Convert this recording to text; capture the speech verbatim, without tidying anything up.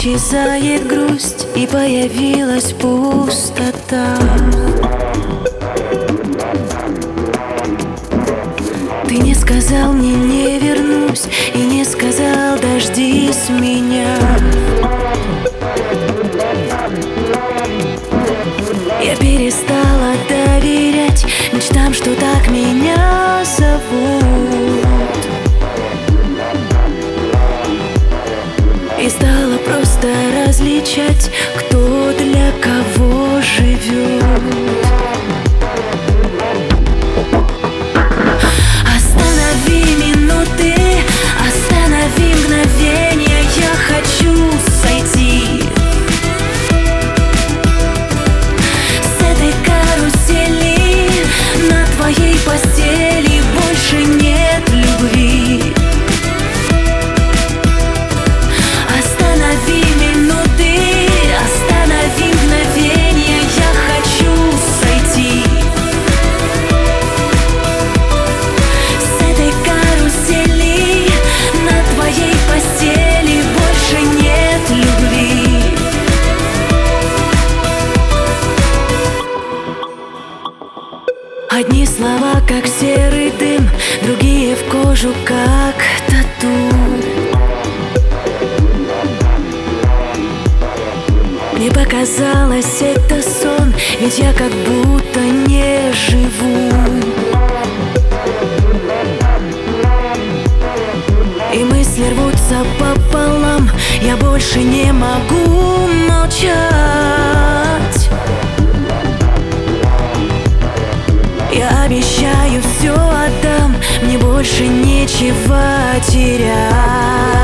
исчезает грусть, и появилась пустота. Ты не сказал мне не вернусь, и не сказал дождись меня. Я перестала доверять мечтам, что так меня зовут, и стала просто различать, кто для кого живет. Останови минуты, останови мгновения, я хочу сойти с этой карусели. На твоей постели больше нет любви. Останови минуты, останови мгновения, я хочу сойти с этой карусели. На твоей постели больше нет любви. Одни слова, как серый дым, другие в кожу, как тату. Мне показалось, это сон, ведь я как будто не живу. И мысли рвутся пополам, я больше не могу молчать. Я обещаю, все отдам, мне больше нечего терять.